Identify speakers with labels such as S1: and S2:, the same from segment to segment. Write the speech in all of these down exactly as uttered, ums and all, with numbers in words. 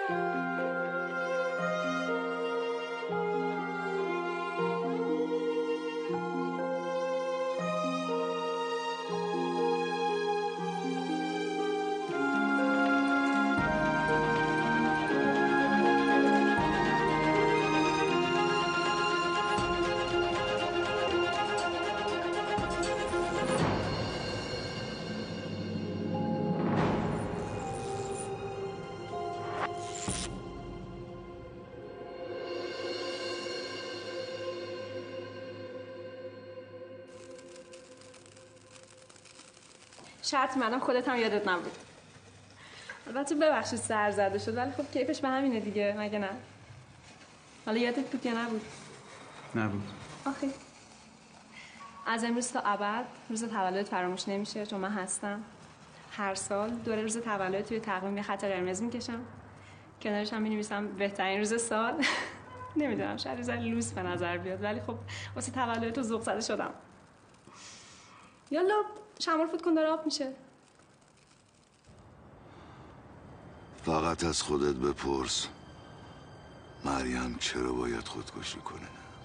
S1: شرط منم خودت هم یادت نبود. البته ببخشید سر زده شد ولی خب کیفش به همینه دیگه، مگه نه؟ حالا یادت بود یا نبود؟
S2: نبود.
S1: آخه از امروز تا ابد روز تولدت فراموش نمیشه، چون من هستم. هر سال دور روز تولدت توی تقویم یه خط قرمز میکشم، کنارش هم مینویسم بهترین روز سال. نمیدونم شاید روز لوس به نظر بیاد ولی خب واسه تولدت تو ذوق زده شدم. یالا شمال فوت کن داره آب میشه.
S3: فقط از خودت بپرس مریم چرا باید خودکشی کنه؟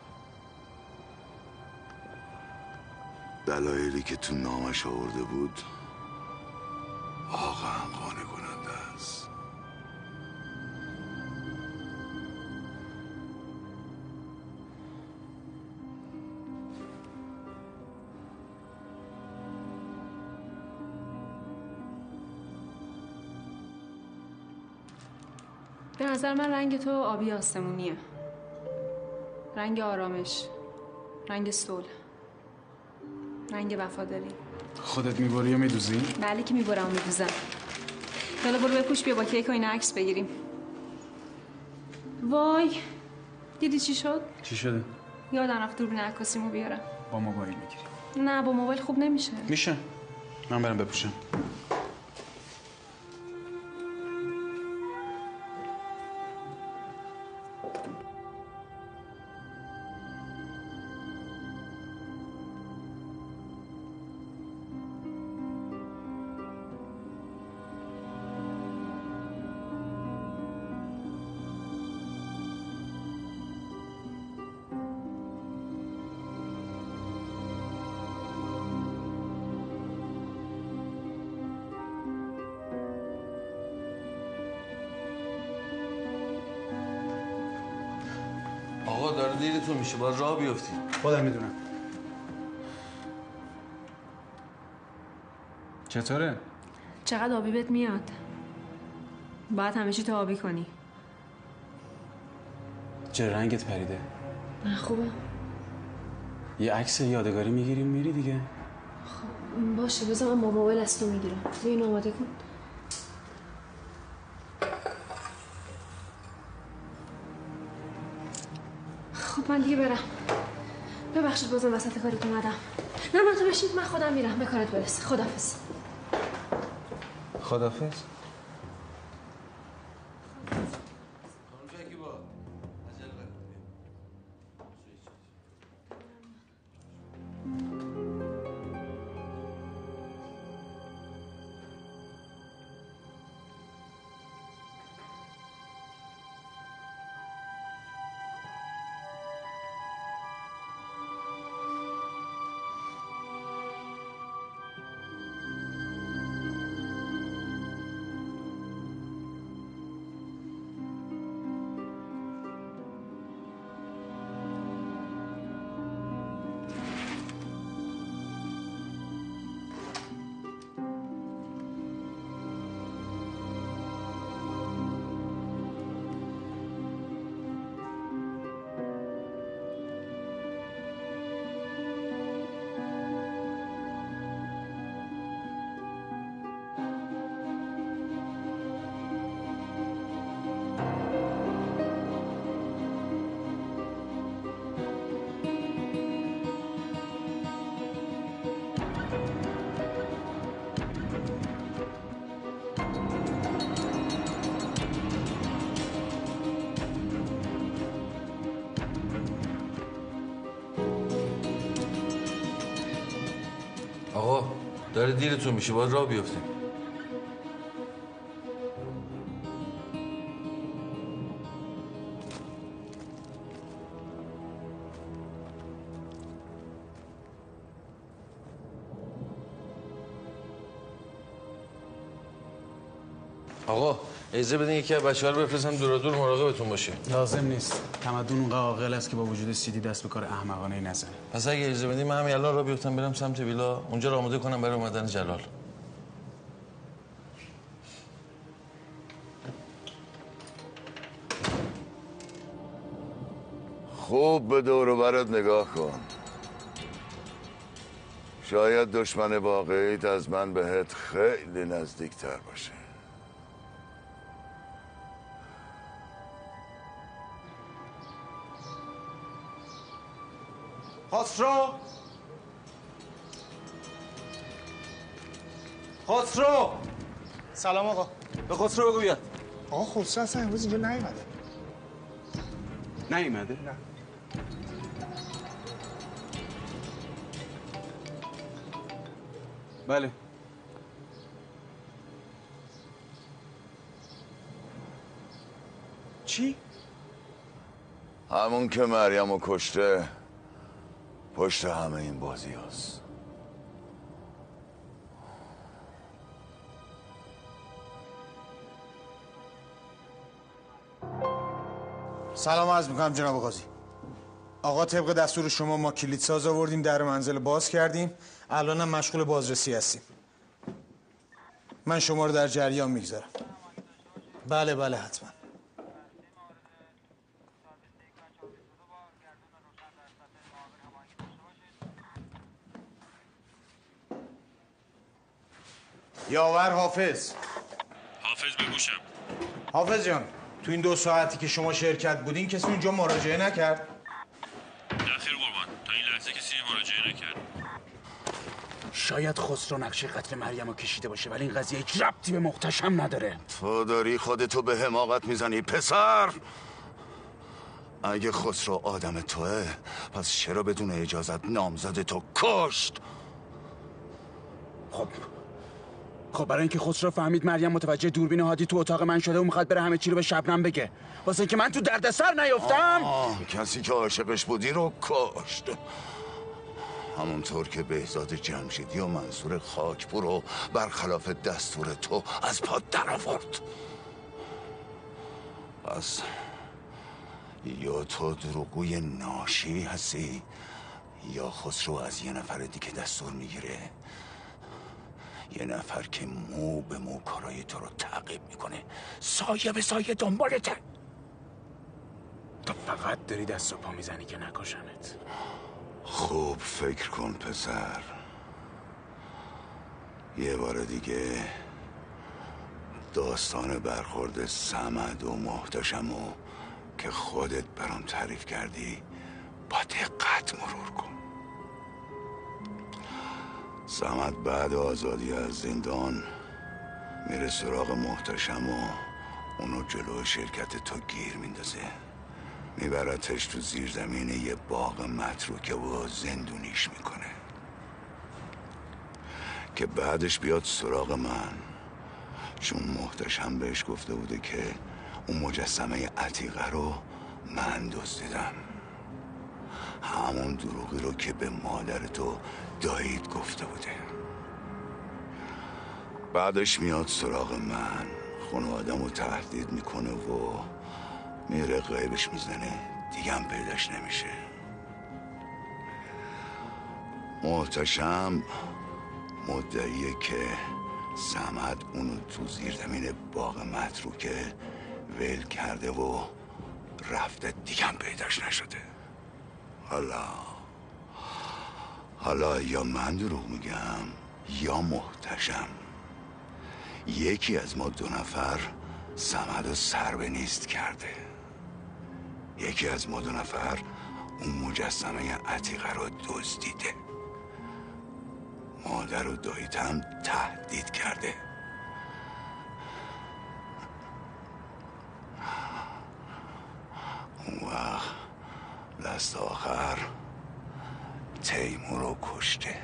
S3: دلایلی که تو نامش آورده بود واقعا قانع کننده است.
S1: به نظر من رنگ تو آبی آسمونیه، رنگ آرامش، رنگ صلح، رنگ وفاداری.
S2: خودت میبری یا میدوزی؟
S1: بله که میبرم و میدوزم. حالا برو بپوش بیا با کیک و این عکس بگیریم. وای دیدی چی شد؟
S2: چی شده؟
S1: یادم رفت دوربین عکاسیمو بیارم.
S2: با موبایل میگیری؟
S1: نه با موبایل خوب نمیشه.
S2: میشه. من برم بپوشم.
S4: آقا داره دیرتون میشه، باید راه بیافتی.
S2: خودم میدونم. چطوره؟
S1: چقدر آبی بهت میاد؟ باید همه چی تو آبی کنی.
S2: چرا رنگت پریده؟
S1: نه خوبه.
S2: یه عکس یادگاری میگیریم میری دیگه.
S1: خب باشه بذار من با موبایل از تو میگیرم. اینو آماده کن. خب من دیگه برم. ببخشید بازم وسط کارت اومدم. نه من تو بشید من خودم میرم، به کارت برس. خداحافظ.
S2: خداحافظ.
S4: آقا داره دیرتون میشه، باید راه بیافتیم. آقا اجازه بدین یکی از بچه‌ها رو بفرستم دور دور مراقبتون باشه.
S2: لازم نیست. تمدن اونقدر عاقل است که با وجود سیدی دست به کار احمقانه نزنه.
S4: پس اگه اجازه بدین من همین الان را بیفتم برم سمت ویلا، اونجا رو آماده کنم برای اومدن جلال.
S3: خوب به دور و برت نگاه کن. شاید دشمن واقعیت از من بهت خیلی نزدیکتر باشه.
S5: خسرو خسرو
S6: سلام آقا.
S5: به خسرو بگو بیاد.
S6: آقا خسرو اصلا امروز اینجا نیومده.
S2: نیومده؟
S6: نه.
S2: بله. چی؟
S3: همون که مریم رو کشته پشت همه این بازی هست.
S6: سلام عرض میکنم جناب قاضی. آقا طبق دستور شما ما کلید ساز آوردیم، در منزل باز کردیم، الانم مشغول بازرسی هستیم. من شما رو در جریان میگذارم. بله بله حتما. یاور حافظ.
S7: حافظ بگوشم.
S6: حافظ جان، تو این دو ساعتی که شما شرکت بودین کسی اونجا مراجعه نکرد؟
S7: نه خیر قربان، تا این لحظه کسی مراجعه نکرد.
S2: شاید خسرو نقشه قتل مریم رو کشیده باشه، ولی این قضیه هیچ ربطی به محتشم نداره.
S3: تو داری خودتو به حماقت میزنی پسر. اگه خسرو آدم توه پس چرا بدون اجازت نامزد تو کشت؟
S2: خب خب برای اینکه خسرو فهمید مریم متوجه دوربین هادی تو اتاق من شده و میخواد بره همه چی رو به شبنم بگه، واسه اینکه من تو دردسر نیفتم.
S3: آه، کسی که عاشقش بودی رو کشت، همونطور که بهزاد جمشیدی و منصور خاکپور رو برخلاف دستور تو از پا در آورد. پس یا تو دروغگوی ناشی هستی یا خسرو از یه نفر دیگه دستور میگیره، یه نفر که مو به مو کارای تو رو تعقیب میکنه، سایه به سایه دنبالته.
S2: تو فقط داری دست و پا میزنی که نکشمت.
S3: خوب فکر کن پسر. یه بار دیگه داستان برخورد صمد و محتشمو که خودت برام تعریف کردی با دقت مرور کن. صمد بعد آزادی از زندان میره سراغ محتشم و اونو جلو شرکت تو گیر میندازه، میبرتش تو زیر زمین یه باغ متروکه و زندونیش میکنه که بعدش بیاد سراغ من، چون محتشم بهش گفته بوده که اون مجسمه عتیقه رو من دزدیدم، همون دروغی رو که به مادر تو دایید گفته بوده. بعدش میاد سراغ من، خانوادم رو تهدید میکنه و میره غیبش میزنه، دیگه هم پیداش نمیشه. محتشم مدعیه که صمد اونو تو زیر زمین باغ متروکه ول کرده و رفته، دیگه هم پیداش نشده. حالا حالا یا من دروغ میگم یا محتشم. یکی از ما دو نفر صمد رو سر به نیست کرده، یکی از ما دو نفر اون مجسمه عتیقه رو دزدیده، مادر و داییت هم تهدید کرده. اون وقت دست آخر تیمور رو کشته.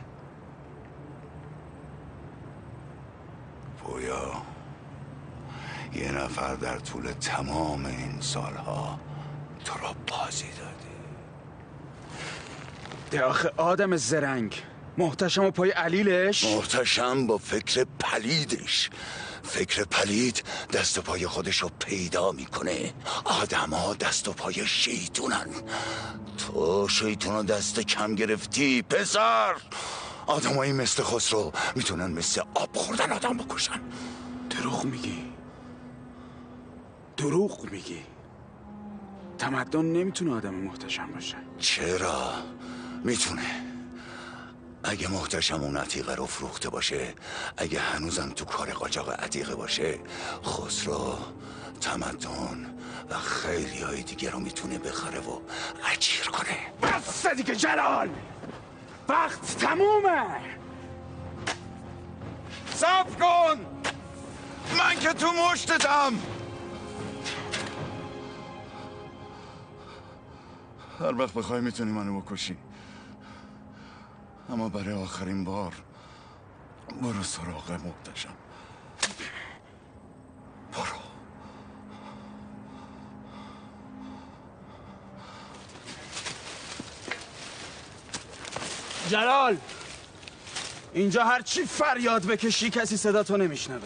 S3: پویا یه نفر در طول تمام این سالها تو رو بازی داده.
S2: ده آخه آدم زرنگ، محتشم و پای علیلش؟
S3: محتشم با فکر پلیدش. فکر پلید دست و پای خودشو پیدا میکنه. آدم ها دست و پای شیطونن. تو شیطون دست کم گرفتی پسر. آدم هایی مثل خسرو میتونن مثل آب خوردن آدم بکشن.
S2: دروغ میگی دروغ میگی تمدن نمیتونه آدم محتشم باشه.
S3: چرا؟ میتونه. اگه محتشم اون عتیقه رو فروخته باشه، اگه هنوزم تو کار قاچاق عتیقه باشه، خسرو تمدن و خیلی های دیگه رو میتونه بخره و اجیر کنه.
S2: بس دیگه جلال، وقت تمومه.
S3: صبر کن، من که تو مشتتم. هر وقت بخوای میتونی منو بکشی، اما برای آخرین بار برو سراغ محتشم. برو.
S2: جلال، اینجا هر چی فریاد بکشی کسی صدا تو نمیشنوه.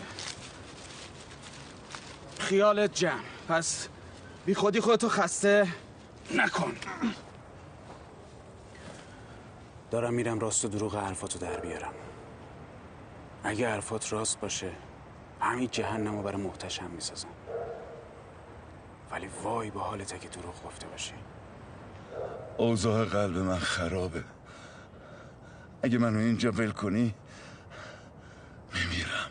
S2: خیالت جمع، پس بی خودی خودتو خسته نکن. دارم میرم راست و دروغ حرفاتو در بیارم. اگه حرفات راست باشه همین جهنمو برای محتشم میسازم، ولی وای با حالت اگه دروغ گفته باشی.
S3: اوضاع قلب من خرابه. اگه منو اینجا ول کنی میمیرم.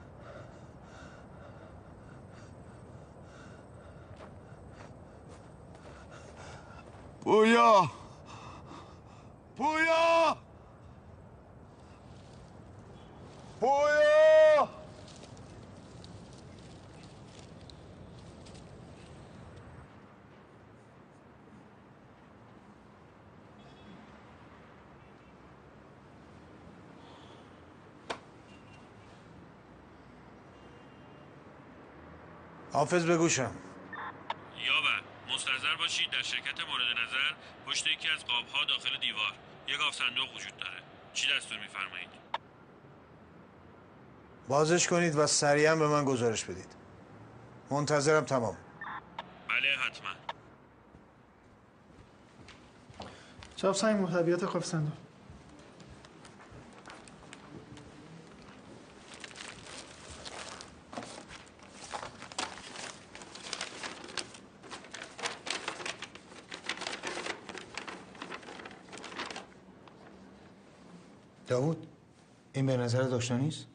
S3: پویا پویا پویا
S6: حافظ بگوشم.
S7: یاور مستحضر باشید در شرکت مورد نظر پشت یکی از قاب‌ها داخل دیوار یک آب صندوق وجود داره. چی دستور می‌فرمایید؟
S6: بازش کنید و سریعا به من گزارش بدید. منتظرم. تمام.
S7: بله حتما.
S8: چاپ سنگ محتویات قاب صندوق.
S6: داوود، این به نظر داشته نیست؟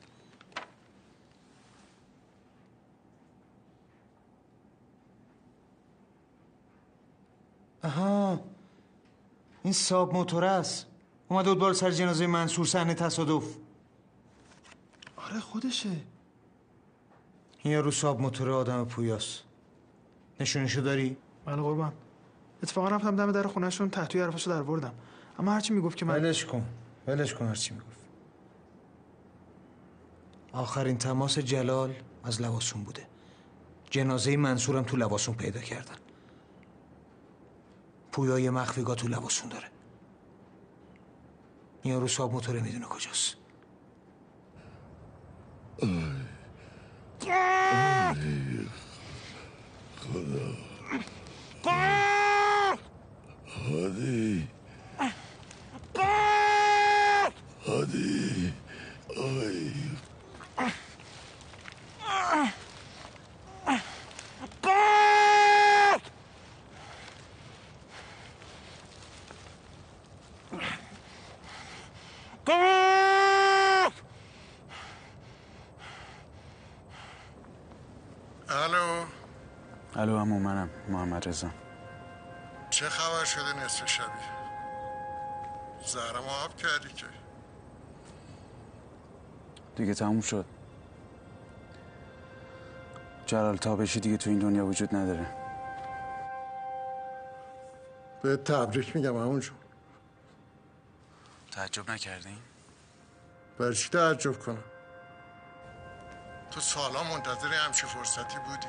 S6: آها، این ساب موتوره است. اومده بود بالا سر جنازه منصور، صحنه تصادف.
S8: آره خودشه.
S6: این یارو ساب موتوره آدم پویاست. نشونشو داری؟
S8: بله قربان. اتفاقا رفتم دم در خونه‌شون، تحتوی حرفاشو در بردم. اما هرچی میگفت که من
S6: ولش کن. ولش کن هرچی میگفت. آخرین تماس جلال از لواسون بوده. جنازه منصورم تو لواسون پیدا کردن. پویای مخفیگاه تو لواسون داره. این یارو صاحب موتوره میدونه کجاست.
S3: خدا هادی هادی آی
S9: الو.
S2: الو عمو، منم محمد رضا.
S9: چه خبر شده نصف شبی؟ زهرم آب کردی که.
S2: دیگه تموم شد. جلال تابشی دیگه تو این دنیا وجود نداره.
S9: به تبریک میگم عمو جون.
S2: تعجب نکردین؟
S9: برای چی تعجب کنم؟ تو سالا منتظر همچی فرصتی بودی.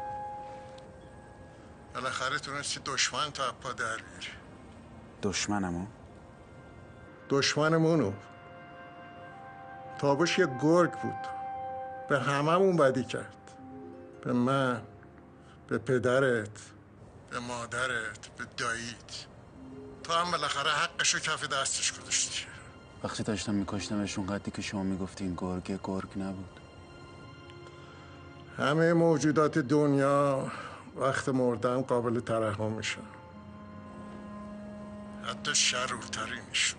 S9: بالاخره تونستی دشمن تا پا در بیاری.
S2: دشمنمو؟
S9: دشمنمونو تابوش یه گرگ بود، به هممون بدی کرد، به من، به پدرت، به مادرت، به داییت. تو هم بالاخره حقشو کف دستش گذاشتی.
S2: وقتی داشتم میکشتمشون قدی که شما میگفتین گرگ گرگ نبود.
S9: همه موجودات دنیا وقت مردن قابل ترحم میشن، حتی شرورترینشون.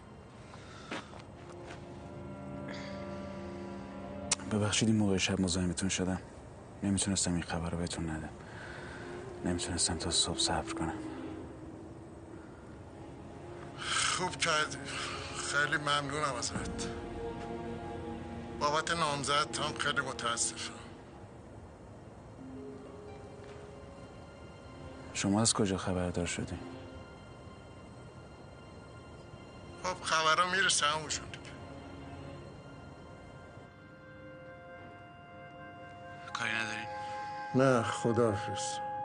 S2: ببخشید این موقع شب مزاحمتون شدم. نمیتونستم این خبر رو بهتون ندم. نمیتونستم تا صبح صبر کنم.
S9: خوب کردی. خیلی ممنونم ازت. بابت نامزد هم خیلی متاسفم.
S2: شما از کجا خبردار شدی؟
S9: خب خبرها میرسه همونشون دیگه.
S2: کاری ندارین؟
S9: نه خداحافظ.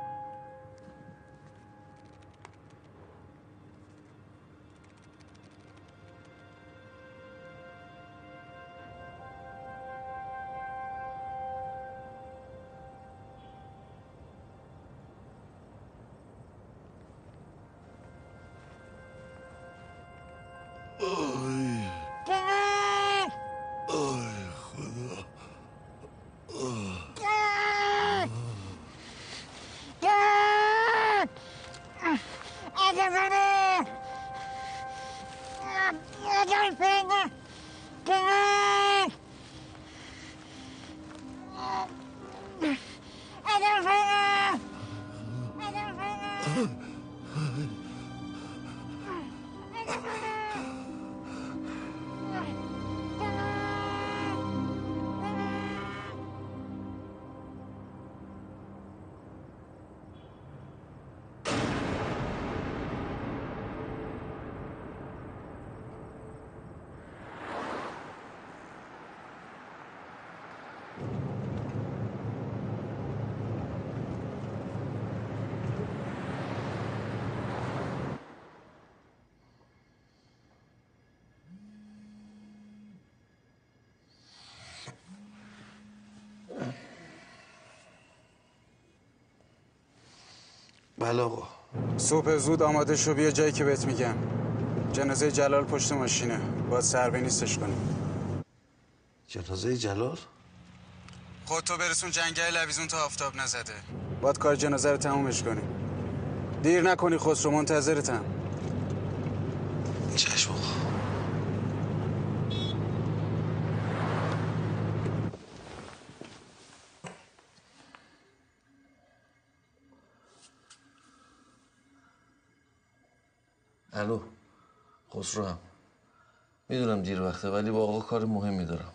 S4: بله آقا.
S2: صبح زود آماده شو بیا جایی که بهت میگم. جنازه جلال پشت ماشینه. باید سربه نیستش کنیم.
S4: جنازه جلال؟
S2: خودتو برسون جنگل لویزون تا آفتاب نزده. باید کار جنازه رو تمومش کنیم. دیر نکنی خسرو، منتظرتم.
S4: چشم آقا. الو خسرو هم میدونم دیر وقته ولی با آقا کار مهمی دارم.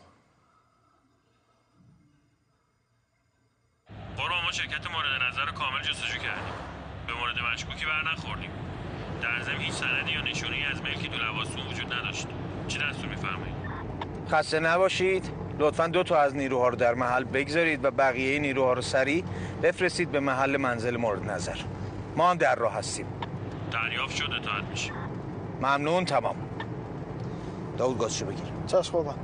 S7: قربان ما شرکت مورد نظر رو کامل جستجو کردیم. به مورد مشکوکی بر نخوردیم. در ضمن هیچ سندی یا نشونه‌ای از ملکی دو لباسون وجود نداشت. چی دستور می‌فرمایید؟
S6: خسته نباشید. لطفاً دو تا از نیروها رو در محل بگذارید و بقیه نیروها رو سریع بفرستید به محل منزل مورد نظر. ما هم در راه هستیم.
S7: دریافت شده اطاعت میشه.
S6: ممنون. تمام. داود گازشو بگیر.
S8: چشم بابا.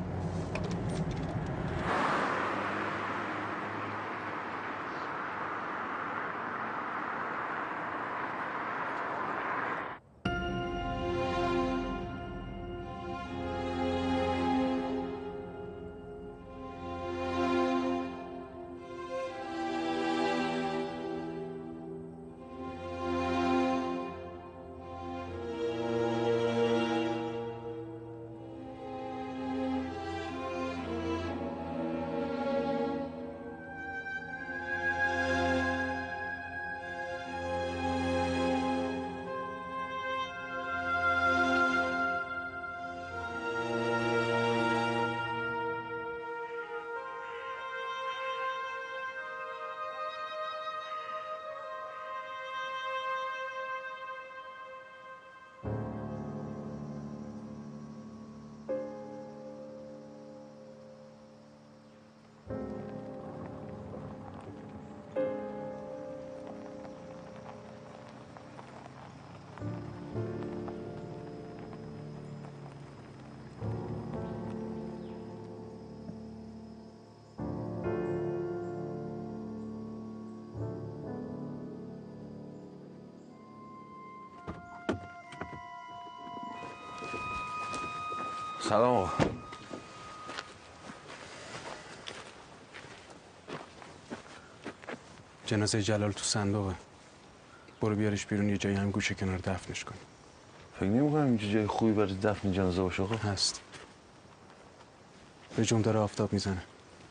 S4: سلام آقا.
S2: جنازه جلال تو صندوقه. برو بیارش بیرون، یه جایی هم گوشه کنار دفنش کن.
S4: فکر نمی‌کنم اینجا جای خوبی برای دفن جنازه باشه آقا.
S2: هست. به جم داره آفتاب میزنه.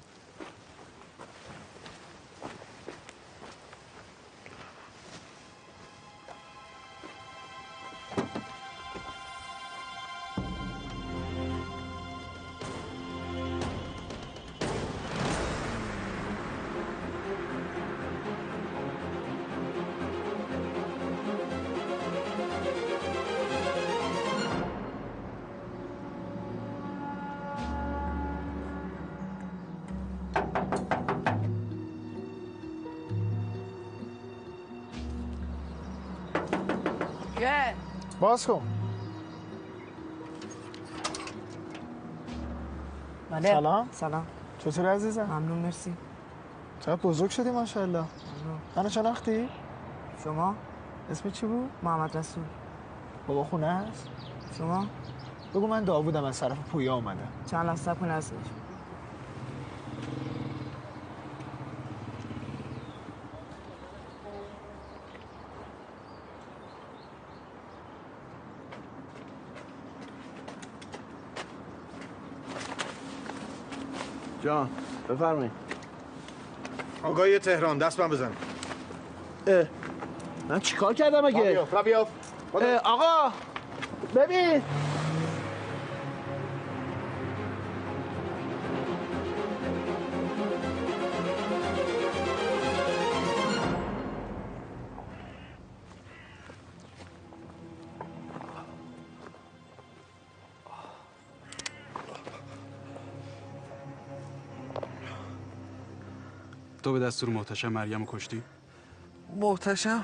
S8: باز کن.
S10: بله.
S8: سلام.
S10: سلام.
S8: چطوری عزیزم؟
S10: ممنون مرسی.
S8: چقدر بزرگ شدی ماشاءالله.
S10: ممنون.
S8: منو شناختی؟
S10: شما؟
S8: اسم چی بود؟
S10: محمد رسول.
S8: بابا خونه هست؟
S10: شما؟
S8: بگو من داوودم از طرف پویا اومدم.
S10: چند لحظه صبر کن هستش.
S5: جان بفرمایید.
S6: آقای تهران دست من بزن.
S5: اه من چیکار کردم اگه؟
S6: رابیاف رابیاف
S5: آقا ببین
S2: تو به دستور محتشم مریم کشتی؟
S4: محتشم؟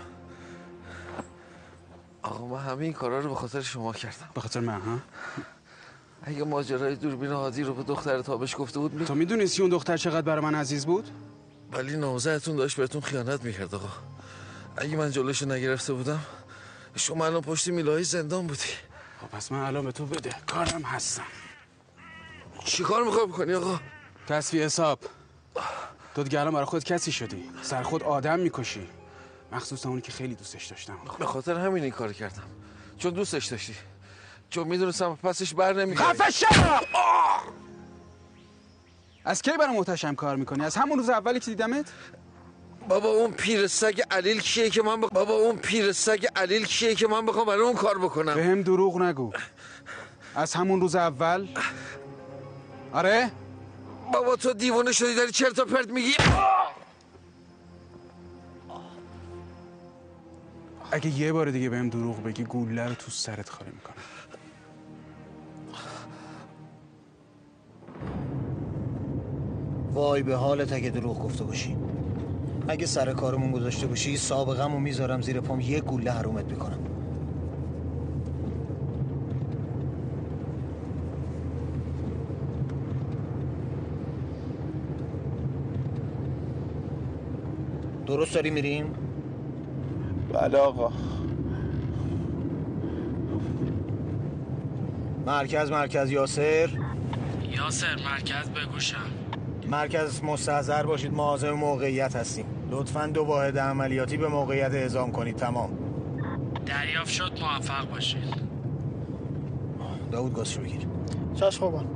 S4: آقا من همه این کارا رو به خاطر شما کردم.
S2: به خاطر من ها؟
S4: اگه ماجرای دوربین هادی رو به دختر تابش گفته بود می...
S2: تو میدونستی اون دختر چقدر برای من عزیز بود؟
S4: ولی نوزهتون داشت بهتون خیانت میکرد آقا. اگه من جلوشو نگرفته بودم شما الان پشت میلای زندان بودی.
S2: خب پس من الان به تو بده کارم هستم.
S4: چی کار میخوای بکنی آقا؟
S2: تصفیه حساب. تو دیگه الان برای خود کسی شدی، سر خود آدم میکشی، مخصوصا اونی که خیلی دوستش داشتم.
S4: به خاطر همین این کار کردم، چون دوستش داشتی، چون میدونستم پسش بر نمیگردی.
S2: خفه شو! از کی برای محتشم کار میکنی؟ از همون روز اولی که دیدمت؟
S4: بابا اون پیر سگ علیل کیه که من بخ... بابا اون پیر سگ علیل کیه که من بخوام برای اون کار بکنم؟
S2: بهم دروغ نگو. از همون روز اول؟ آره؟
S4: بابا تو دیوانه شدی داری چرت و پرت میگی؟
S2: اگه یه بار دیگه بهم دروغ بگی گوله رو تو سرت خالی میکنم.
S6: وای به حالت اگه دروغ گفته باشی. اگه سر کارمون گذاشته باشی سابقه‌مو میذارم زیر پام، یه گوله حرومت میکنم. درست داری میریم؟
S5: بله آقا.
S6: مرکز مرکز یاسر.
S11: یاسر مرکز بگوشم.
S6: مرکز مستحضر باشید، مواظب موقعیت هستیم. لطفاً دو واحد عملیاتی به موقعیت اعزام کنید. تمام.
S11: دریافت شد، موفق باشید.
S6: داوود گازشو بگیر.
S8: چشم خوبان.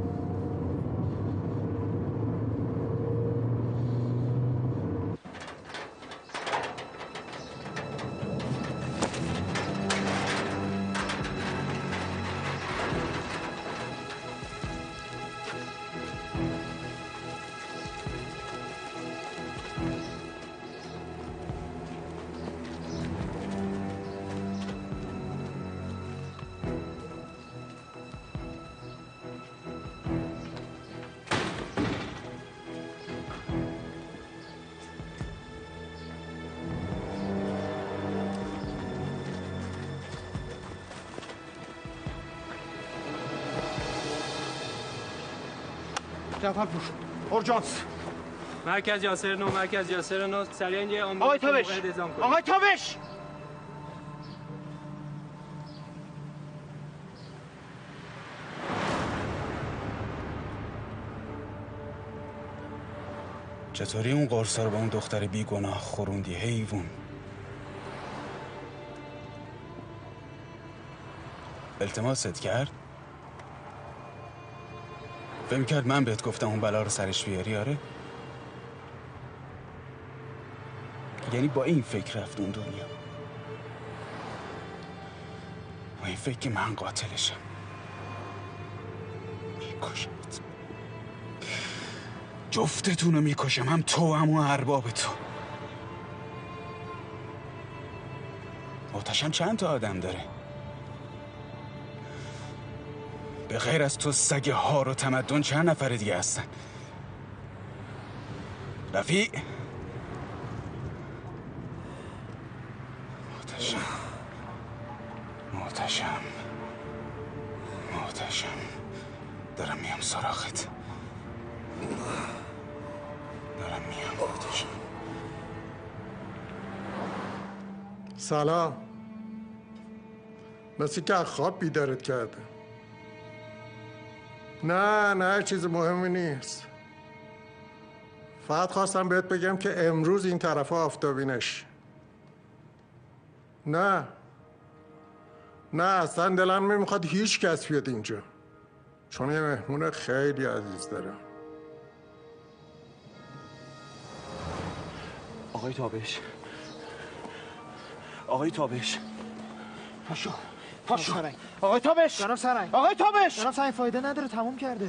S6: جعفر پور اورژانس.
S7: مرکز یاسر نو، مرکز یاسر نو، سریع اینجا
S6: آقای تابش، آقای تابش.
S2: چطوری اون قرصا رو با اون دختر بیگناه خوروندی حیوون؟ التماست کرد؟ فهم کرد من بهت گفتم اون بلا رو سرش بیاری؟ آره؟ یعنی با این فکر رفت اون دنیا، با این فکر که من قاتلشم، میکشمت، جفتتون رو میکشم، هم تو هم اون ارباب تو. محتشم چند تا آدم داره؟ به غیر از تو سگ هار و تمدن چند نفر دیگه هستن؟ رفیع، محتشم محتشم محتشم دارم میام سراغت، دارم میام محتشم.
S9: سلام. مثل که خواب بیدارت کرده. نه نه چیز مهمی نیست. فقط خواستم بهت بگم که امروز این طرف آفتابی نشی. نه نه اصلا دلم نمیخواد هیچ کس بیاد اینجا، چون یه مهمون خیلی عزیز دارم.
S2: آقای تابش، آقای تابش، پاشو پاشو. آقای تابش،
S8: جناب سرنگ،
S2: آقای تابش.
S8: جناب سرنگ فایده نداره، تموم کرده.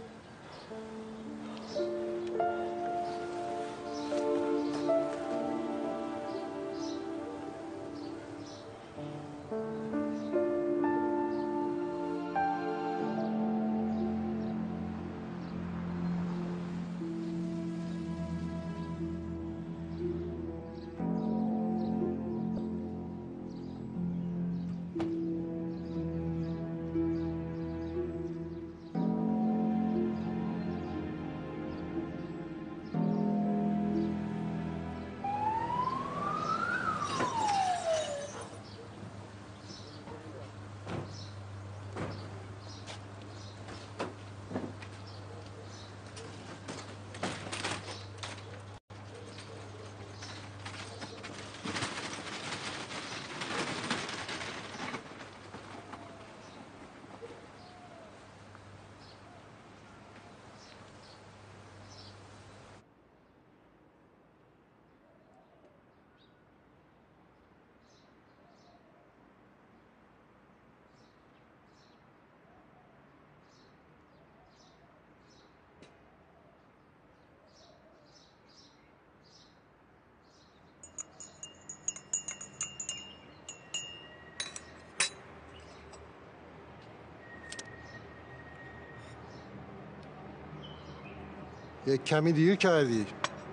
S9: یک کمی دیر کردی.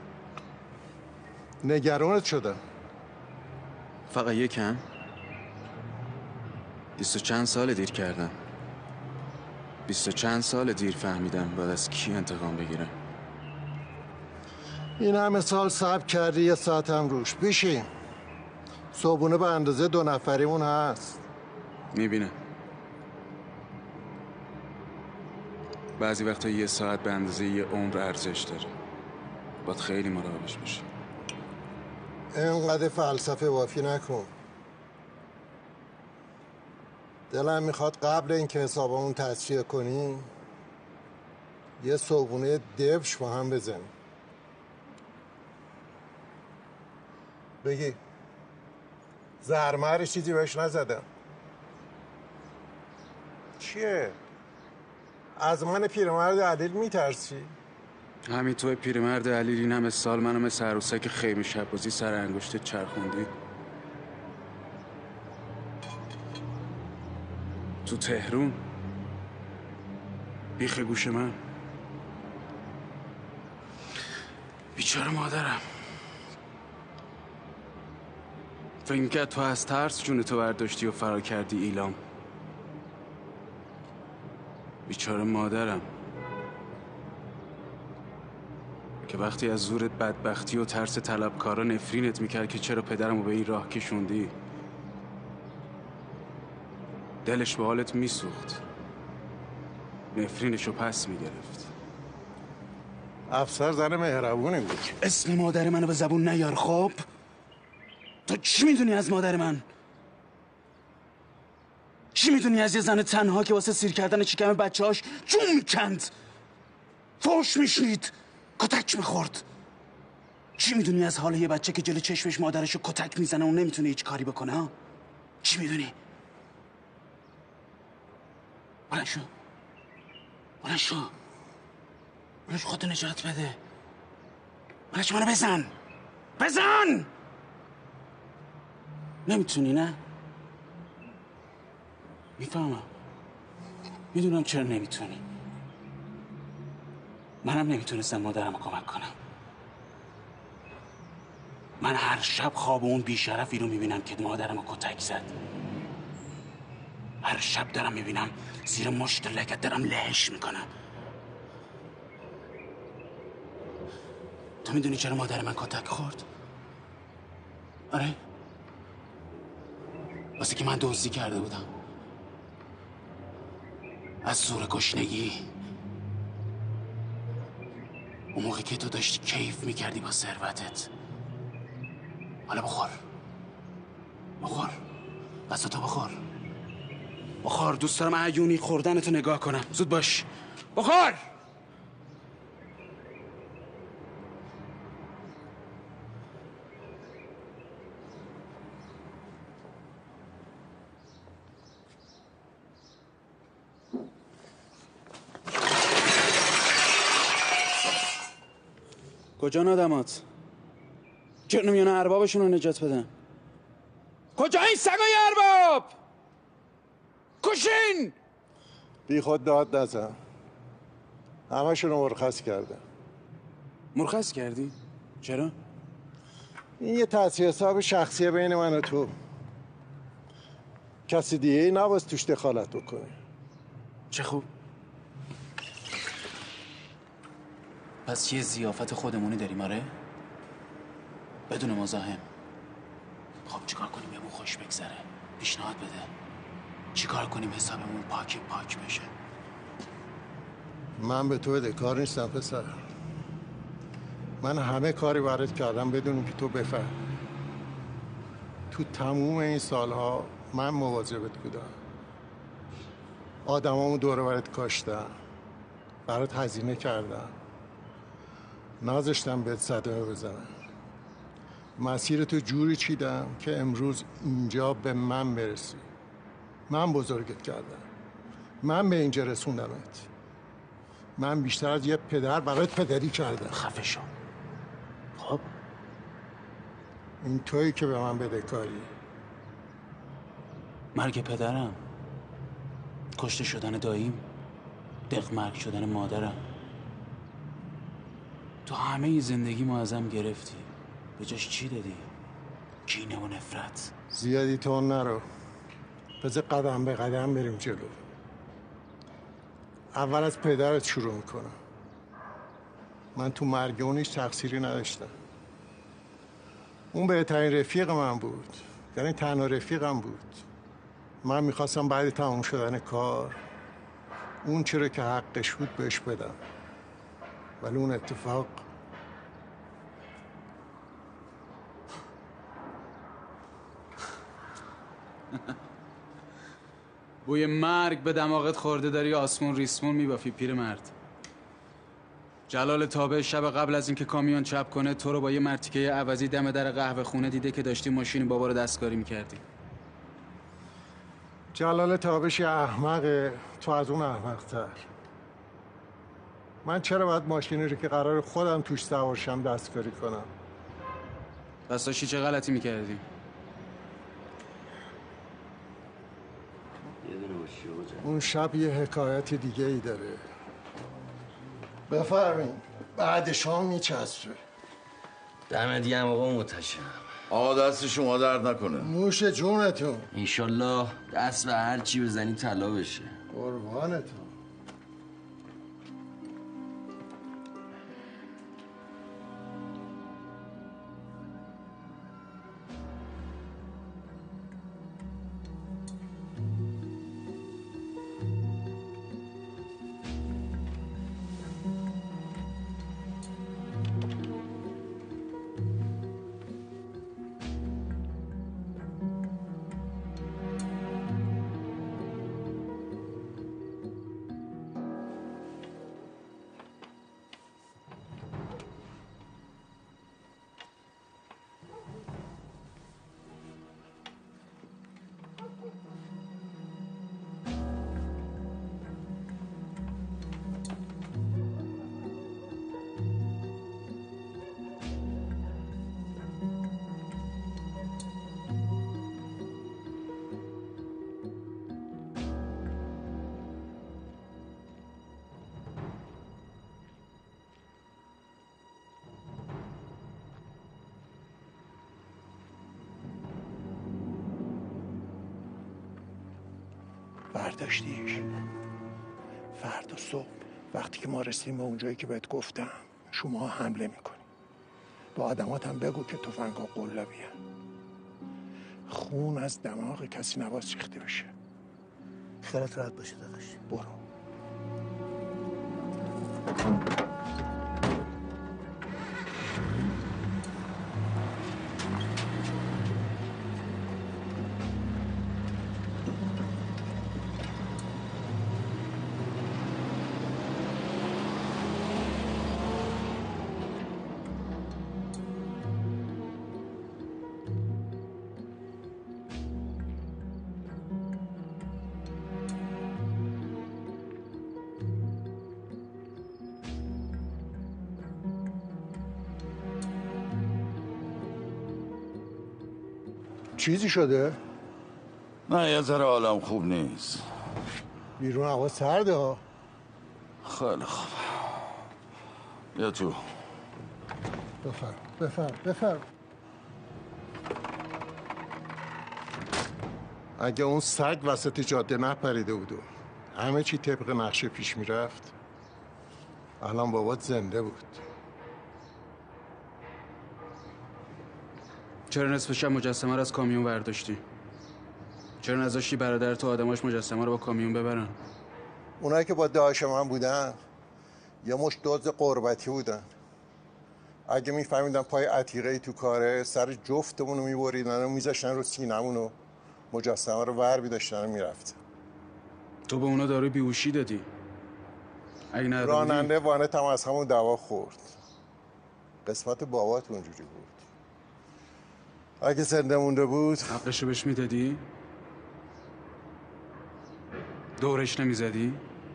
S9: نگرانت شدم.
S2: فقط یکم؟ بیست و چند سال دیر کردم. بیست و چند سال دیر فهمیدم باید از کی انتقام بگیرم.
S9: این همه سال صبر کردی، یه ساعت هم روش بشین. صبحونه به اندازه دو نفریمون هست.
S2: میبینم بعضی وقتا یه ساعت به اندازه یه عمر ارزش داره، باید خیلی مراقبش باشی.
S9: اینقدر فلسفه بافی نکن. دلم میخواد قبل اینکه حسابمون تصفیه کنیم یه صبحونه دبش با هم بزنیم. بگی زرمر چیزی بهش نزدم. چیه؟ از من پیرمرد علیل میترسی؟
S2: همین توی پیرمرد علیل این همه سال منو مثل عروسک خیمه شبازی سر انگشت چرخوندی. تو تهرون بیخ گوش من. بیچاره مادرم فکر میکرد تو از ترس جون تو برداشتی و فرار کردی ایلام. بیچاره مادرم که وقتی از زورت بدبختی و ترس طلبکارا نفرینت میکرد که چرا پدرمو به این راه کشوندی، دلش به حالت میسوخت، نفرینشو پس میگرفت.
S9: افسر زن مهربونی بود.
S2: اسم مادر منو به زبون نیار. خب تو چی میدونی از مادر من؟ چی میدونی از یه زن تنها که واسه سیر کردن شکم بچه‌هاش جون میکند، فوش میشنید، کتک میخورد؟ چی میدونی از حال یه بچه که جلو چشمش مادرشو کتک میزنه و نمیتونه هیچ کاری بکنه؟ ها؟ چی میدونی؟ بلند شو بلند شو بلند شو، خودتو نجات بده. بلند شو، منو بزن بزن. نمیتونی نه؟ میفهمم، میدونم چرا نمیتونی. منم نمیتونستم مادرم رو کمک کنم. من هر شب خواب اون بیشرفی رو میبینم که مادرم رو کتک زد. هر شب دارم میبینم زیر مشت لگت دارم لهش میکنم. تو میدونی چرا مادر من کتک خورد؟ آره، واسه که من دزدی کرده بودم از زور گشنگی. اون موقع که تو داشتی کیف میکردی با ثروتت. حالا بخور بخور غذا تو بخور بخور. دوست دارم عیونی خوردنتو نگاه کنم. زود باش بخور. کجا آدمات؟ چرا نمیان اربابشون رو نجات بدن؟ کجا این سگای ارباب؟ کشین!
S9: بی خود داد نزن. همشون رو مرخص کردم.
S2: مرخص کردی؟ چرا؟
S9: این یه تحصیل حساب شخصیه بین من و تو. کسی دیگه ای نباید توش دخالت بکنه.
S2: چه خوب. پس یه ضیافت خودمونی داریم آره؟ بدون مزاحم. خب چیکار کنیم بهمون خوش بگذره؟ پیشنهاد بده. چیکار کنیم حسابمون پاک پاک بشه؟
S9: من به تو بده کار نیستم پسر. من همه کاری برات کردم بدونم که تو بفهم. تو تموم این سالها من مواظبت بودم. آدمامو دور برات کاشتم، برات هزینه کردم، نذاشتم بهت صدمه بزنم. مسیر تو جوری چیدم که امروز اینجا به من برسی. من بزرگت کردم، من به اینجا رسوندمت. من بیشتر از یه پدر برات پدری کردم.
S2: خفه شو. خب
S9: این تویی که به من بدهکاری.
S2: مرگ پدرم، کشته شدن داییم، دق مرگ شدن مادرم. تو همه زندگی ما ازم گرفتی، به جاش چی دادی؟ کینه و نفرت.
S9: زیادی تون نرو، بذار قدم به قدم بریم جلو. اول از پدرت شروع میکنم. من تو مرگ اون هیچ تقصیری نداشتم. اون بهترین رفیق من بود، یعنی تنها رفیقم بود. من میخواستم بعد تمام شدن کار اون چرا که حقش بود بهش بدم، ولی اون اتفاق
S2: بوی مرگ به دماغت خورده داری آسمون ریسمون میبافی پیرمرد. جلال تابع شب قبل از اینکه کامیون چپ کنه تو رو با یه مرتیکه عوضی دم در قهوه خونه دیده که داشتی ماشین بابا رو دستکاری میکردی.
S9: جلال تابش یه احمقه، تو از اون احمق‌تر. من چرا باید ماشینی رو که قرار خودم توش سوارشم دستکاری کنم؟
S2: پس داشتی چه غلطی میکردی؟
S9: اون شب یه حکایت دیگه ای داره. بفرمین بعد شام میچسبه.
S12: دم دیگه هم آقا متشکرم.
S13: آقا دست شما درد نکنه.
S9: نوش جونتون.
S12: انشالله دست به هر چی بزنی طلا بشه.
S9: قربانتون. داشتیش. فردا صبح وقتی که ما رسیدیم به اونجایی که بهت گفتم شما حمله میکنی. با آدمات هم بگو که تفنگ‌ها قلابی‌ان. خون از دماغ کسی نباید ریخته بشه.
S5: خیالت راحت باشه داداش.
S9: برو. چیزی شده؟
S13: نه یه ذره حالم خوب نیست.
S9: بیرون هوا سرده ها.
S13: خیلی خوب. بیا تو.
S9: بفرم بفرم بفرم. اگه اون سگ وسط جاده نپریده بود و همه چی طبق نقشه پیش میرفت الان بابات زنده بود.
S14: چرا نصف شب مجسمه رو از کامیون برداشتی؟ چرا نذاشتی برادر تو آدماش مجسمه رو با کامیون ببرن؟
S9: اونایی که با داعش من بودن یه مش دزد قربتی بودن. اگه میفهمیدن پای عتیقه ای تو کاره سر جفتمون رو میبریدن و میذاشتن رو سینمون و مجسمه رو ور میداشتن و میرفتن.
S14: تو به اونا داروی بیهوشی دادی. اگه ندادی
S9: راننده وانت هم از همون دوا خورد. قسمت بابات اونجوری بود. اگه زنده مونده بود
S14: حقشو بهش میدادی؟ دورش نمیزدی؟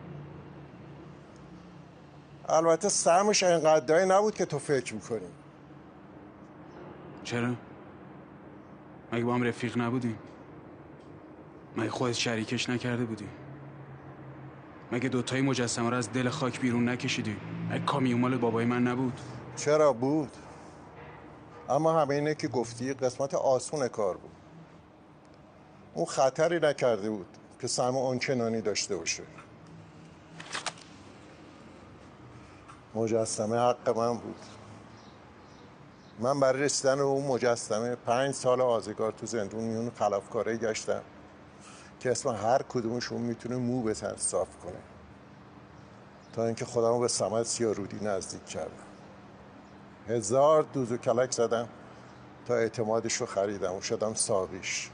S9: البته سهمش اینقدری نبود که تو فکر میکنی.
S14: چرا؟ مگه با هم رفیق نبودیم؟ مگه خودت شریکش نکرده بودی؟ مگه دوتایی مجسمه رو از دل خاک بیرون نکشیدی؟ مگه کامیون مال بابای من نبود؟
S9: چرا بود؟ اما همه اینه که گفتی قسمت آسون کار بود. اون خطری نکرده بود که سهم آنچنانی داشته باشه. مجسمه حق من بود. من برای رسیدن به اون مجسمه پنج سال آزگار تو زندون میون خلافکاره گشتم که اسم هر کدومشون میتونه مو به تن صاف کنه تا اینکه خودمو به صمد سیارودی نزدیک کردم. هزار دوز و کلک زدم تا اعتمادش رو خریدم و شدم ساقیش.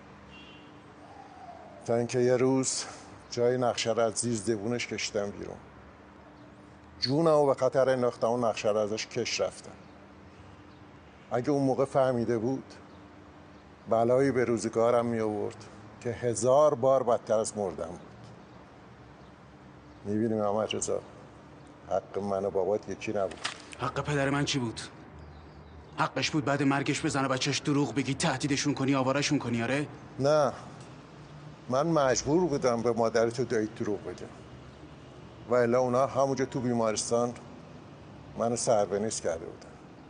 S9: تا اینکه یه روز جای نقشه رو از زیر زبونش کشیدم بیرون. جونمو به خطر انداختم و نقشه رو ازش کش رفتم. اگه اون موقع فهمیده بود بلایی به روزگارم می آورد که هزار بار بدتر از مردم بود. میبینیم محمد رضا حق من و بابات یکی نبود.
S14: حق پدر من چی بود؟ حقش بود بعد مرگش بزنه بچهش دروغ بگی تهدیدشون کنی آوارشون کنی آره؟
S9: نه من مجبور بودم به مادرت و داییت دروغ بگم و الا اونا همونجا تو بیمارستان منو سربنیز کرده بودن.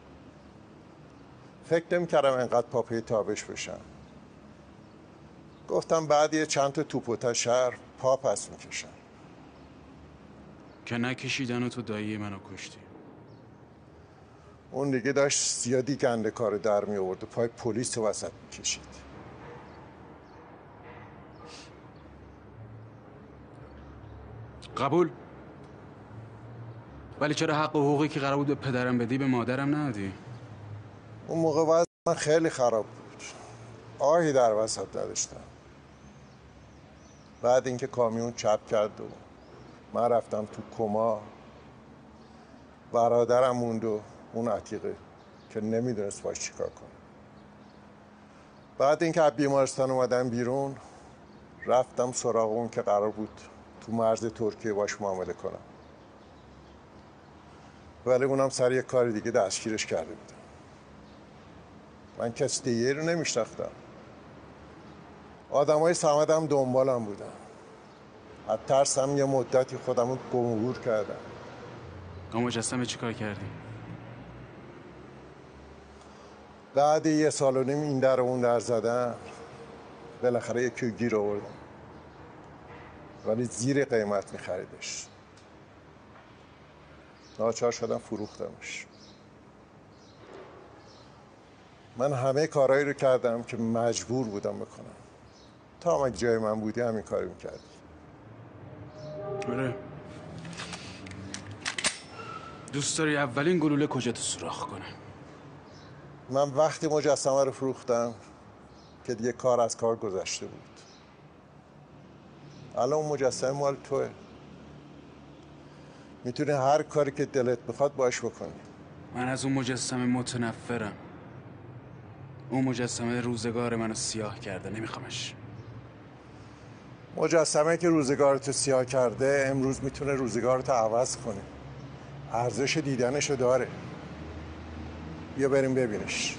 S9: فکر نمی کردم انقدر پاپی تابش بشم. گفتم بعد یه چند تا توپ و تشر پا پس میکشم.
S14: که نکشیدن و تو دایی منو کشتی.
S9: اون دیگه داشت زیادی گنده کار در می آورد و پای پلیس وسط میکشید.
S14: قبول. ولی چرا حق و حقوقی که قرار بود به پدرم بدی به مادرم ندادی؟
S9: اون موقع وضع من خیلی خراب بود. آهی در وسط نداشتم. بعد اینکه کامیون چپ کرد و من رفتم تو کما برادرم موند و اون عتیقه که نمیدونست باش چیکار کنه. بعد اینکه از بیمارستان اومدم بیرون رفتم سراغ اون که قرار بود تو مرز ترکیه باش معامله کنم. ولی اونم سر یک کار دیگه دستگیرش کرده بودم. من کسی دیگه رو نمیشناختم. آدمای صمدم دنبالم بودن. از ترسم یه مدتی خودم رو گمگور کردم.
S14: با مجسمه چی کار کردی؟
S9: بعد یه سال و نیم این در و اون در زدن بالاخره یکی گیر آوردم. ولی زیر قیمت میخریدش. ناچار شدم فروختمش. من همه کارهایی رو کردم که مجبور بودم بکنم. تا هم اگه جای من بودی همین کاری میکردی.
S14: آره. دوست داری اولین گلوله کجا تو سوراخ کنه؟
S9: من وقتی مجسمه رو فروختم که دیگه کار از کار گذشته بود. الان اون مجسمه مال توه. میتونی هر کاری که دلت بخواد باش بکنی.
S14: من از اون مجسمه متنفرم. اون مجسمه روزگار منو سیاه کرده، نمیخوامش.
S9: مجسمه که روزگارتو سیاه کرده امروز میتونه روزگارتو عوض کنه. ارزش دیدنشو داره. بیا بریم ببینش.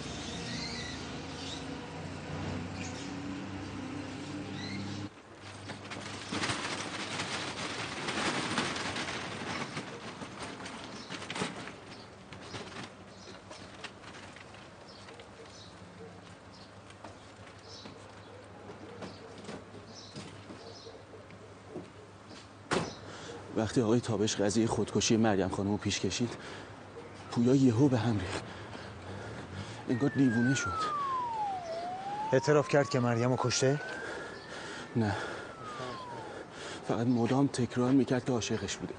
S2: وقتی آقای تابش قضیه خودکشی مریم خانم رو پیش کشید، پویا یهو به هم ریخت. انگار دیوونه شد.
S6: اعتراف کرد که مریم رو کشته؟
S2: نه، فقط مدام تکرار میکرد که عاشقش بوده.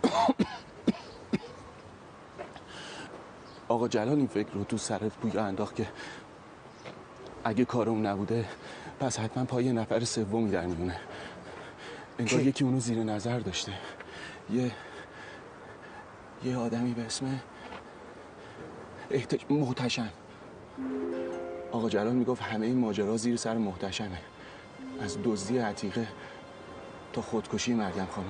S2: آقا جلال این فکر رو تو سر پویا انداخت که اگه کار اون نبوده پس حتما پای یه نفر سومی در میونه. انگار یکی اونو زیر نظر داشته. یه یه آدمی به اسم احتج... محتشم. آقا جلال میگفت همه این ماجرا زیر سر محتشمه، از دزدی عتیقه تا خودکشی مریم خانم.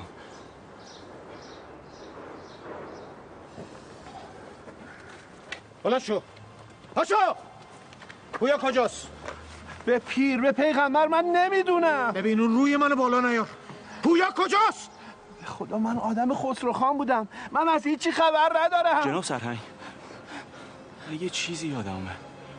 S6: بلند شو پاشو. پویا کجاست؟
S5: به پیر به پیغمبر من نمیدونم.
S6: ببین اون روی منو بالا نیار. پویا کجاست؟
S5: خدا من آدم خسروخان بودم، من از هیچی خبر ندارم.
S2: جناب سرهنگ یه چیزی یادم اومد.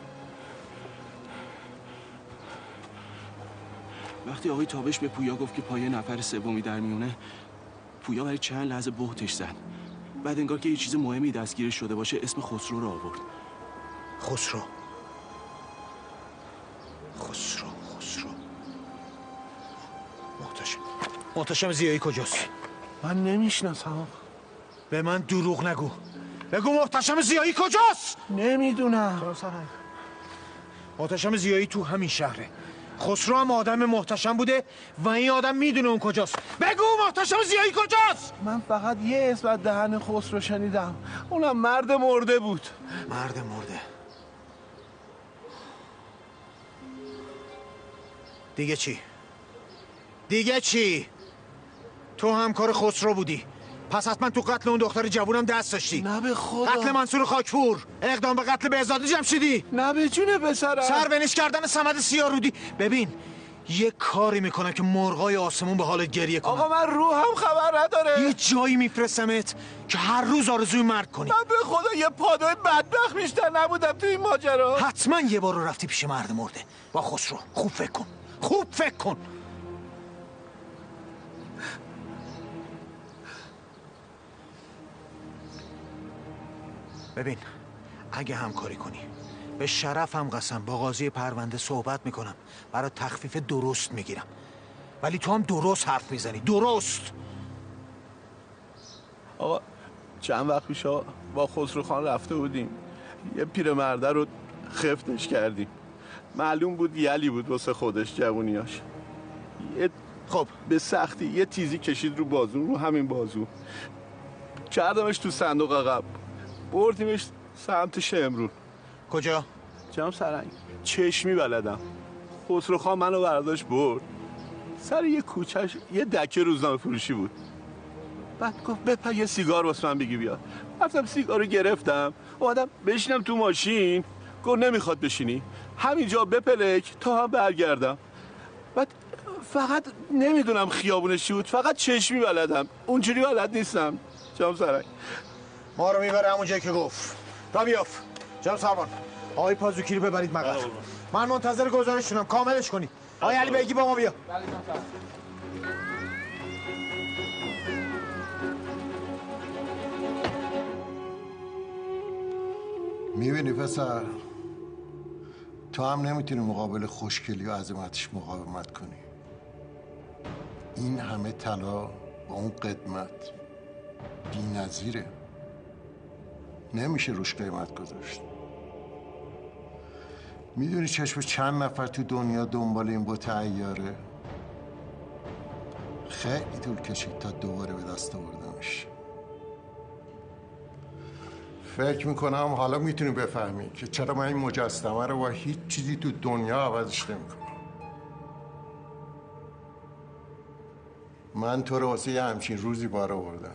S2: وقتی آقای تابش به پویا گفت که پای نفر سومی در میونه، پویا برای چند لحظه بهتش زد. بعد انگار که یه چیز مهمی دستگیرش شده باشه اسم خسرو رو آورد.
S6: خسرو خسرو خسرو محتشم محتشم زیایی کجاست؟
S5: من نمیشناسم.
S6: به من دروغ نگو. بگو محتشم زیایی کجاست؟
S5: نمیدونم.
S6: محتشم زیایی تو همین شهره. خسرو هم آدم محتشم بوده و این آدم میدونه اون کجاست. بگو محتشم زیایی کجاست؟
S5: من فقط یه اسم از دهن خسرو شنیدم، اونم مرد مرده بود.
S6: مرد مرده. دیگه چی؟ دیگه چی؟ تو همکار خسرو بودی، پس حتما تو قتل اون دختر جوونم دست داشتی.
S5: نه به خدا.
S6: قتل منصور خاکپور، اقدام به قتل بهزاد جمشیدی.
S5: نه به جون پسرم.
S6: سربنش کردن صمد سیارودی. ببین یه کاری میکنم که مرغای آسمون به حالت گریه کنن.
S5: آقا من روحم خبر نداره.
S6: یه جایی میفرستمت که هر روز آرزوی مرگ کنی.
S5: من به خدا یه پادوی بدبخت بیشتر نبودم تو این ماجرا.
S6: حتما یه بار رو رفتی پیش مرد مرده با خسرو. خوب فکر کن، خوب فکر کن. ببین اگه همکاری کنی به شرفم قسم با قاضی پرونده صحبت میکنم، برای تخفیف درست میگیرم، ولی تو هم درست حرف میزنی. درست.
S5: آقا چند وقت پیش با خسرو خان رفته بودیم، یه پیرمرده رو خفتش کردیم. معلوم بود یلی بود واسه خودش جوونیاش. یه خب به سختی یه تیزی کشید رو بازو، رو همین بازو کردمش تو صندوق عقب، بردیمش سمت شمرون.
S6: کجا؟
S5: جناب سرهنگ چشمی بلدم. خسرو خان منو برداشت برد سر یه کوچهش، یه دکه روزنامه فروشی بود. بعد گفت بپر یه سیگار واسه من بگی بیار. رفتم سیگارو گرفتم، اومدم بشینم تو ماشین. گفت نمیخواد بشینی، همینجا بپلک تا هم برگردم. بعد فقط نمیدونم خیابونش چی بود، فقط چشمی بلدم، اونجوری بلد نیستم. جناب سرهنگ
S6: ما رو میبره همون جایی که گفت. را بیاف. جناب سرمان آقای پازوکی رو ببرید مقر. من منتظر گزارشتونم، کاملش کنی. آقای علی بیگی با ما بیا.
S9: میبینی پسر، تو هم نمیتونی مقابل خوشگلی و عظمتش مقاومت کنی. این همه طلا با اون قدمت بی‌نظیره، نمیشه روش قیمت گذاشت. میدونی چشم چند نفر تو دنیا دنبال این بت عیاره؟ خیلی طول کشید تا دوباره به دست آوردمش. فکر میکنم حالا میتونی بفهمی که چرا من این مجسمه رو با هیچ چیزی تو دنیا عوضش نمیکنم. من تو رو واسه یه همچین روزی بار آوردم.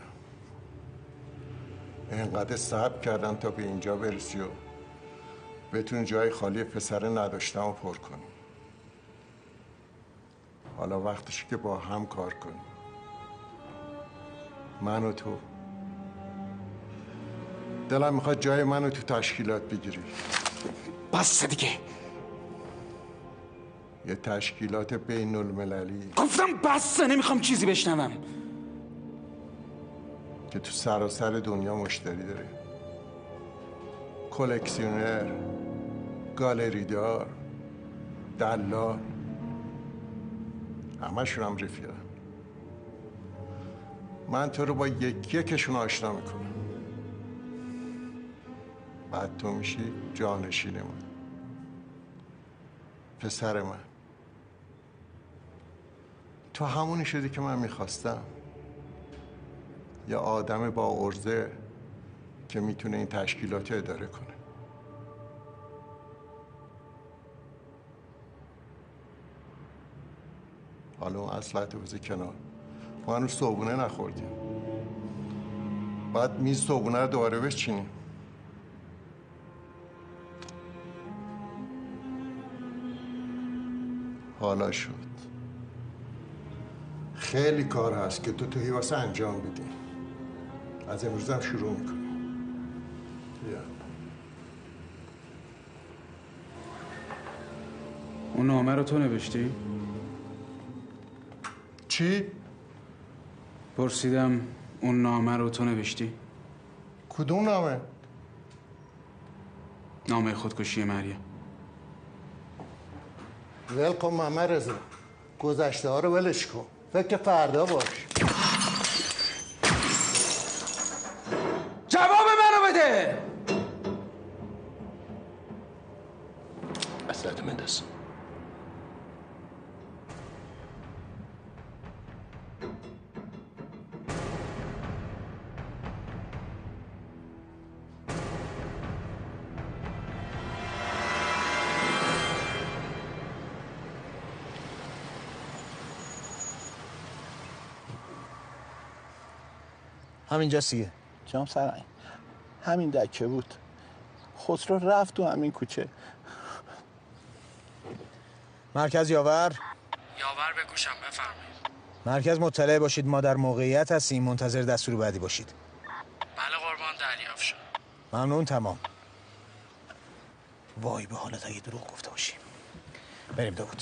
S9: اینقدر صبر کردم تا به اینجا برسی و بتونی جای خالی پسر نداشتم رو پر کنی. حالا وقتشه که با هم کار کنیم، من و تو. دلم میخواد جای منو تو تشکیلات بگیری.
S2: بس دیگه.
S9: یه تشکیلات بین المللی
S2: گفتم بس، نمیخوام چیزی بشنوم.
S9: که تو سراسر دنیا مشتری داره. کلکسیونر، گالری دار، دلال، همشون هم رفیقم. من تو رو با یک یکشون آشنا میکنم، بعد تو میشی جانشین من، پسر من. تو همونی شدی که من میخواستم، یه آدم با عرضه که میتونه این تشکیلات رو اداره کنه. حالا اون اصلت رو بذار کنار، ما هنوز صبحونه نخوردیم. بعد میز صبحونه رو دوباره بچینیم. حالا شد. خیلی کار هست که تو توی واسه انجام بدی. از امروز هم شروع میکنی. بیا.
S14: اون نامه رو تو نوشتی؟
S9: چی؟
S14: پرسیدم اون نامه رو تو نوشتی؟
S9: کدوم نامه؟
S14: نامه خودکشی مریم.
S9: ول کن محمد رضا، گذشته ها رو ولش کن، فکر فردا باش.
S2: جواب منو بده.
S5: اصلت مندس.
S6: همینجا سیه.
S5: جام سرنگ، همین دکه بود. خسرو رفت تو همین کوچه.
S6: مرکز یاور.
S11: یاور به گوشم، بفرمایید.
S6: مرکز مطلع باشید، ما در موقعیت هستیم، منتظر دستور بعدی باشید.
S11: بله قربان، دریافت شد.
S6: ممنون، تمام. وای به حالت اگه دروغ گفته باشیم. بریم داوود.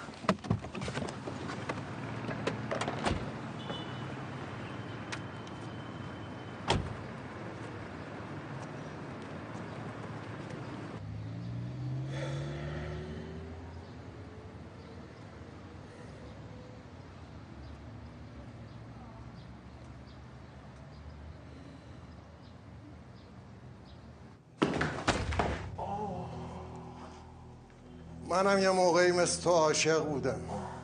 S9: منم یه موقعی مثل تو عاشق بودم،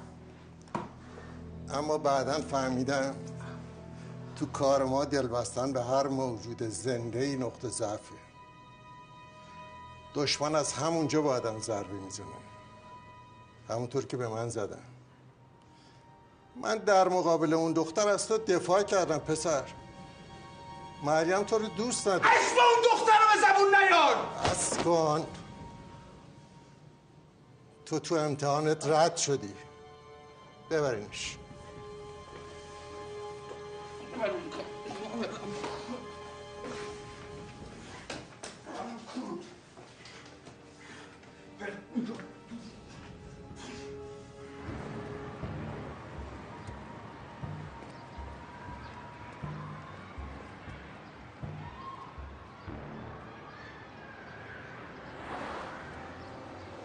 S9: اما بعداً فهمیدم تو کار ما دل بستن به هر موجود زنده‌ای نقطه ضعفه. دشمن از همونجا با آدم ضربه میزنه، همونطور که به من زدن. من در مقابل اون دختر از تو دفاع کردم پسر. مریم تو رو دوست نداره.
S2: اسم اون دختر رو به زبون نیار.
S9: بس کن. تو تو امتحانت رد شدی. ببرینش.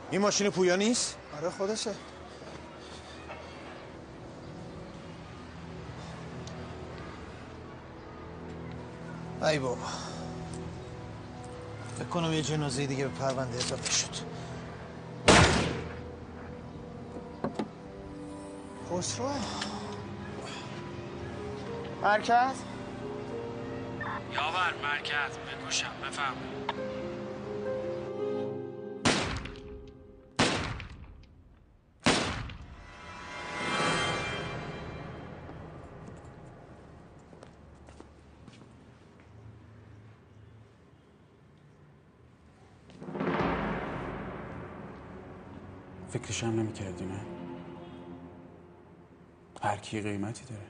S6: این ماشین پویا نیست؟
S8: آره خودشه.
S6: ای بابا، فکر کنم یه جنازه دیگه به پرونده اضافه شد.
S8: خسرو مرکز
S11: یاور مرکز بگوشم بفرمایید.
S2: فکرش هم نمی کردی نه؟ هر کی قیمتی داره.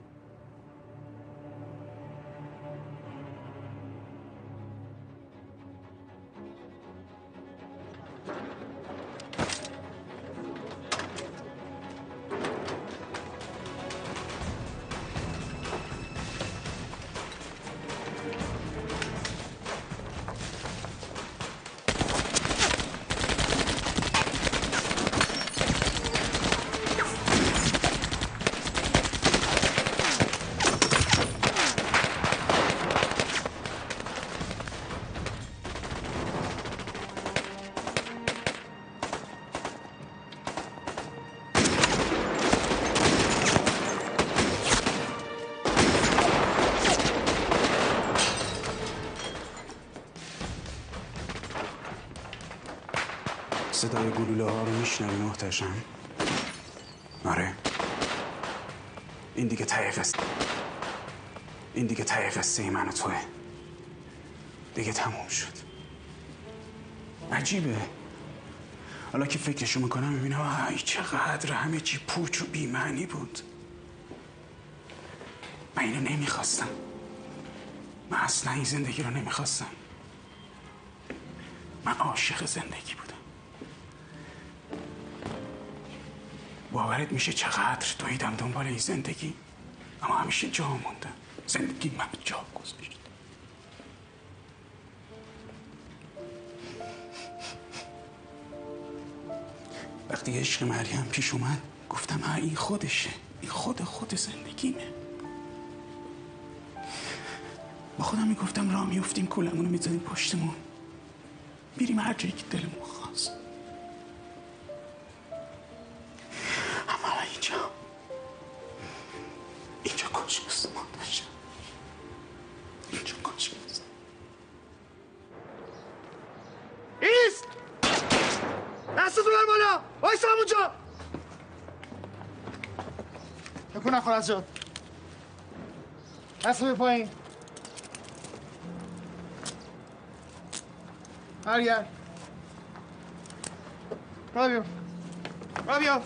S2: صدای گلوله ها رو میشنوی محتشم؟ آره. این دیگه ته قصه این دیگه ته قصه من و توه. دیگه تموم شد. عجیبه حالا که فکرشو میکنم میبینم ای چقدر همه چی پوچ و بی‌معنی بود. من اینو نمیخواستم. من اصلا این زندگی رو نمیخواستم. من عاشق زندگی بودم. باورت میشه چقدر دویدم دنبال این زندگی، اما همیشه جا موندم. زندگی من جا گذاشت. وقتی عشق مریم پیش اومد گفتم ها این خودشه، این خود خود زندگیمه. با خودم میگفتم راه میفتیم کلمونو میزنیم پشتمون میریم هر جایی که دلمون خواست. اما اینجا اینجا کجاست مادرشم؟ اینجا کجاست؟
S8: ایست! دستتون بر بالا! وایسا همونجا! تکون نخور از جا. دست به پایین. برگرد. را بیا. را بیا.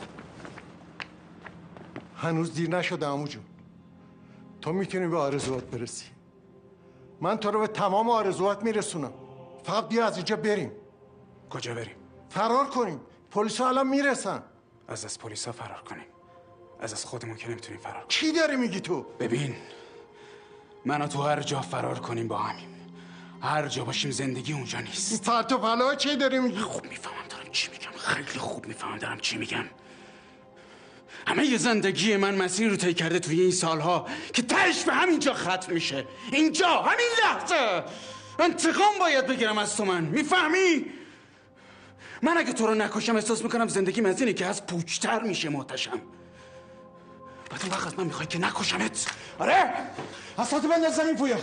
S9: هنوز دیر نشده عمو جون. تو میتونی به آرزوات برسی. من تو رو به تمام آرزوات میرسونم. فقط بیا از اینجا بریم.
S2: کجا بریم؟
S9: فرار کنیم. پلیسا الان میرسن.
S2: از از پلیسا فرار کنیم؟ از از خودمون که نمیتونیم فرار کنیم.
S9: چی داری میگی تو؟
S2: ببین من و تو هر جا فرار کنیم با همیم. هر جا باشیم زندگی اونجا نیست.
S9: پرت و پلا چی داری میگی؟
S2: خوب میفهمم دارم چی میگم. خیلی خوب میفهمم دارم چی میگم. همه ی زندگی من مسیر رو طی کرده توی این سالها که تهش به همینجا ختم میشه. اینجا همین لحظه انتقام باید بگیرم از تو. من میفهمی؟ من اگه تو رو نکشم احساس میکنم زندگیم از اینه که از پوچتر میشه محتشم. بعد اون وقت از من میخوای که نکشمت؟ آره؟
S6: حساتو بنداز زمین پویا.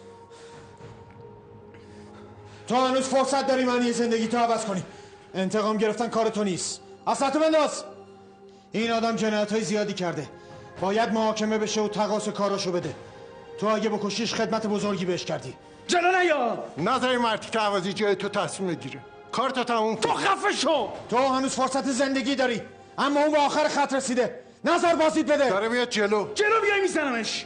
S6: تو هنوز فرصت داری معنی زندگی تو عوض کنی. انتقام گرفتن کار تو نیست. حساتو بنداز. این آدم جنایت‌های زیادی کرده. باید محاکمه بشه و تقاص کاراشو بده. تو اگه بکشیش خدمت بزرگی بهش کردی.
S2: جلو نیا.
S9: نذاری مرتی که عوضی جای تو تصمیم بگیره. کار تو تموم کن.
S6: تو خفه شو. تو هنوز فرصت زندگی داری، اما اون به آخر خط رسیده. نظر بازید بده.
S9: داره میاد جلو.
S2: جلو بیای میزنمش.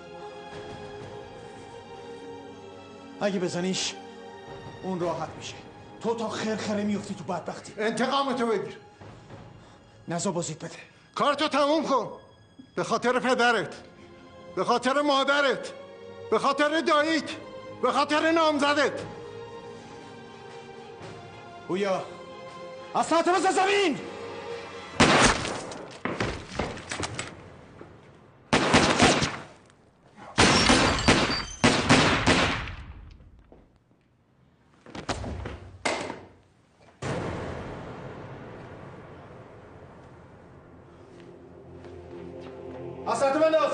S6: اگه بزنیش اون راحت میشه. تو تا خرخره میفتی تو بدبختی.
S9: انتقامتو بگیر.
S6: نظر بازید بده.
S9: کار تو تموم کن. به خاطر پدرت، به خاطر مادرت، به خاطر داییت، به خاطر نامزدت.
S6: پویا اسلحه بزن زمین. اسلحه بنداز.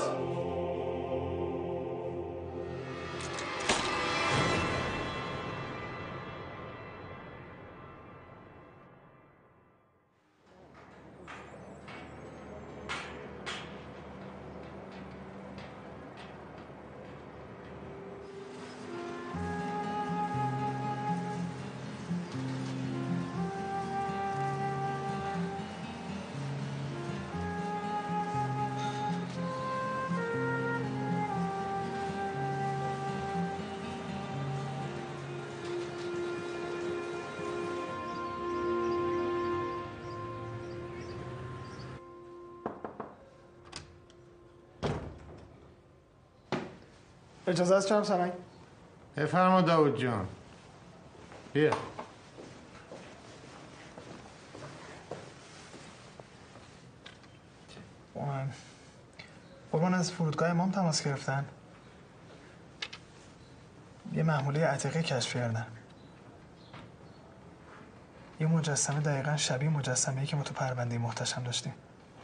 S8: اجازه است جناب سرنگ؟
S6: بفرما داود جان. بیا.
S8: قربان از فرودگاه امام تماس گرفتن. یه محموله عتیقه کشف کردن. یه مجسمه دقیقاً شبیه مجسمه‌ای که ما تو پرونده محتشم داشتیم.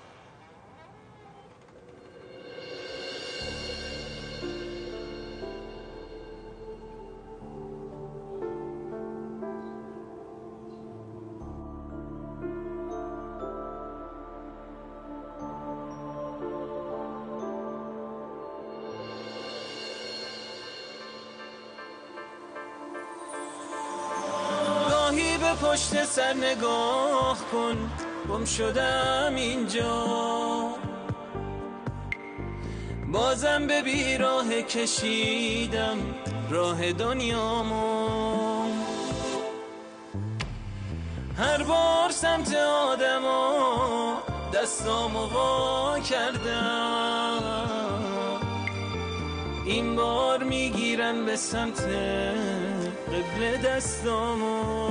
S15: پشت سر نگاه کن، گم شدم اینجا، بازم به بیراه کشیدم راه دنیامو. هر بار سمت آدما دستامو وا کردم، این بار میگیرم به سمت قبل دستامو.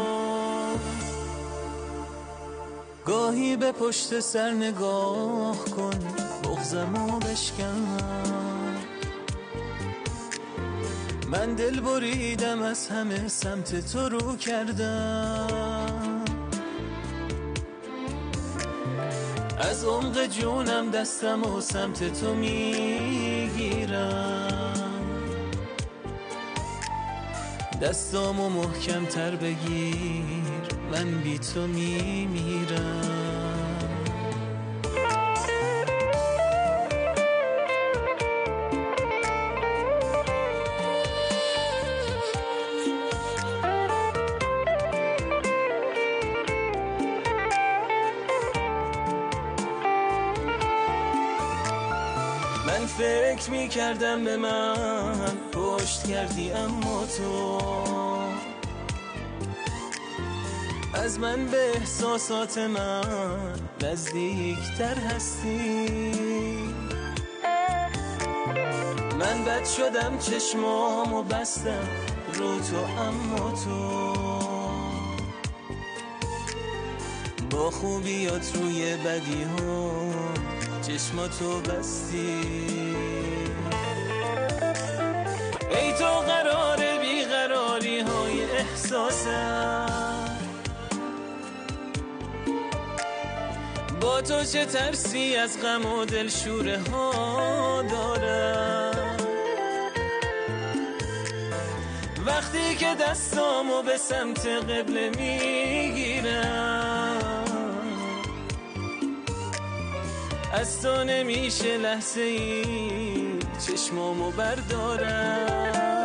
S15: گاهی به پشت سر نگاه کن، بغضمو بشکن، من دل بریدم از همه سمت تو رو کردم، از عمق جونم دستمو سمت تو میگیرم، دستامو محکم تر بگیر، من بی تو میمیرم. من فکر میکردم به من پشت کردی، اما تو از من به احساسات من نزدیکتر هستی. من بد شدم، چشمامو بستم رو تو، اما تو با خوبیات روی بدی ها چشماتو بستی. ای تو قرار بیقراری های احساسم، با تو چه ترسی از غم و دلشوره ها دارم. وقتی که دستامو به سمت قبله میگیرم، از تو نمیشه لحظه ای چشمامو بردارم.